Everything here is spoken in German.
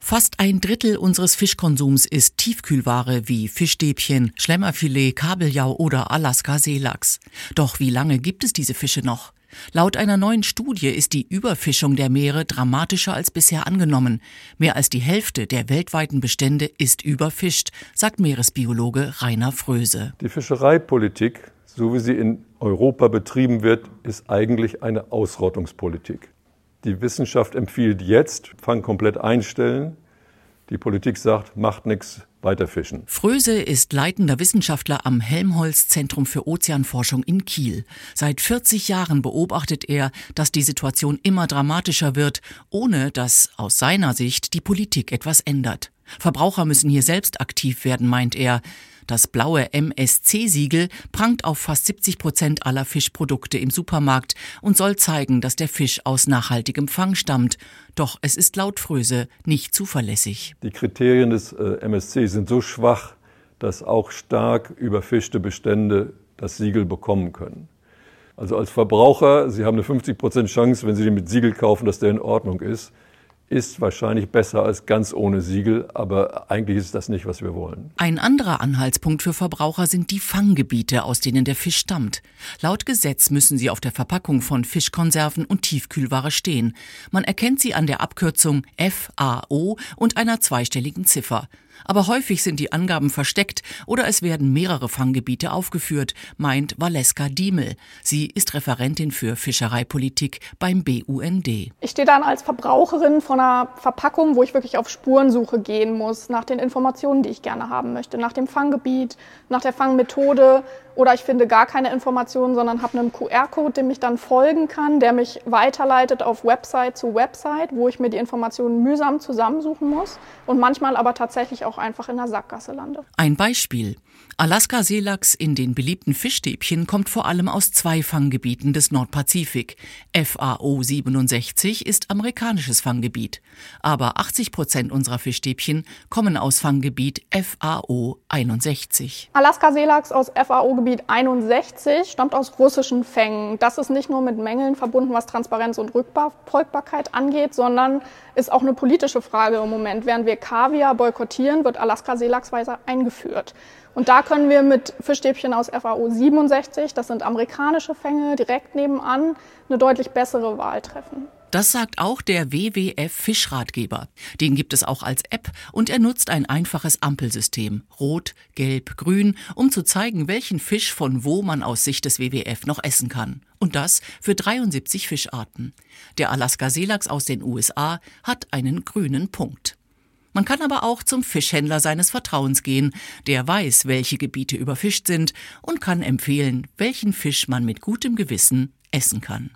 Fast ein Drittel unseres Fischkonsums ist Tiefkühlware wie Fischstäbchen, Schlemmerfilet, Kabeljau oder Alaska-Seelachs. Doch wie lange gibt es diese Fische noch? Laut einer neuen Studie ist die Überfischung der Meere dramatischer als bisher angenommen. Mehr als die Hälfte der weltweiten Bestände ist überfischt, sagt Meeresbiologe Rainer Fröse. Die Fischereipolitik, so wie sie in Europa betrieben wird, ist eigentlich eine Ausrottungspolitik. Die Wissenschaft empfiehlt jetzt, Fang komplett einstellen. Die Politik sagt, macht nichts, weiter fischen. Fröse ist leitender Wissenschaftler am Helmholtz-Zentrum für Ozeanforschung in Kiel. Seit 40 Jahren beobachtet er, dass die Situation immer dramatischer wird, ohne dass aus seiner Sicht die Politik etwas ändert. Verbraucher müssen hier selbst aktiv werden, meint er. Das blaue MSC-Siegel prangt auf fast 70% aller Fischprodukte im Supermarkt und soll zeigen, dass der Fisch aus nachhaltigem Fang stammt. Doch es ist laut Fröse nicht zuverlässig. Die Kriterien des MSC sind so schwach, dass auch stark überfischte Bestände das Siegel bekommen können. Also als Verbraucher, Sie haben eine 50% Chance, wenn Sie den mit Siegel kaufen, dass der in Ordnung ist wahrscheinlich besser als ganz ohne Siegel, aber eigentlich ist das nicht, was wir wollen. Ein anderer Anhaltspunkt für Verbraucher sind die Fanggebiete, aus denen der Fisch stammt. Laut Gesetz müssen sie auf der Verpackung von Fischkonserven und Tiefkühlware stehen. Man erkennt sie an der Abkürzung FAO und einer zweistelligen Ziffer. Aber häufig sind die Angaben versteckt oder es werden mehrere Fanggebiete aufgeführt, meint Valeska Diemel. Sie ist Referentin für Fischereipolitik beim BUND. Ich stehe dann als Verbraucherin vor einer Verpackung, wo ich wirklich auf Spurensuche gehen muss, nach den Informationen, die ich gerne haben möchte, nach dem Fanggebiet, nach der Fangmethode. Oder ich finde gar keine Informationen, sondern habe einen QR-Code, dem ich dann folgen kann, der mich weiterleitet auf Website zu Website, wo ich mir die Informationen mühsam zusammensuchen muss und manchmal aber tatsächlich auch einfach in der Sackgasse lande. Ein Beispiel. Alaska-Seelachs in den beliebten Fischstäbchen kommt vor allem aus 2 Fanggebieten des Nordpazifik. FAO 67 ist amerikanisches Fanggebiet. Aber 80% unserer Fischstäbchen kommen aus Fanggebiet FAO 61. Alaska-Seelachs aus FAO-Gebiet 61 stammt aus russischen Fängen. Das ist nicht nur mit Mängeln verbunden, was Transparenz und Rückverfolgbarkeit angeht, sondern ist auch eine politische Frage im Moment. Während wir Kaviar boykottieren, wird Alaska-Seelachs weiter eingeführt. Und da können wir mit Fischstäbchen aus FAO 67, das sind amerikanische Fänge, direkt nebenan, eine deutlich bessere Wahl treffen. Das sagt auch der WWF-Fischratgeber. Den gibt es auch als App und er nutzt ein einfaches Ampelsystem. Rot, Gelb, Grün, um zu zeigen, welchen Fisch von wo man aus Sicht des WWF noch essen kann. Und das für 73 Fischarten. Der Alaska-Seelachs aus den USA hat einen grünen Punkt. Man kann aber auch zum Fischhändler seines Vertrauens gehen. Der weiß, welche Gebiete überfischt sind und kann empfehlen, welchen Fisch man mit gutem Gewissen essen kann.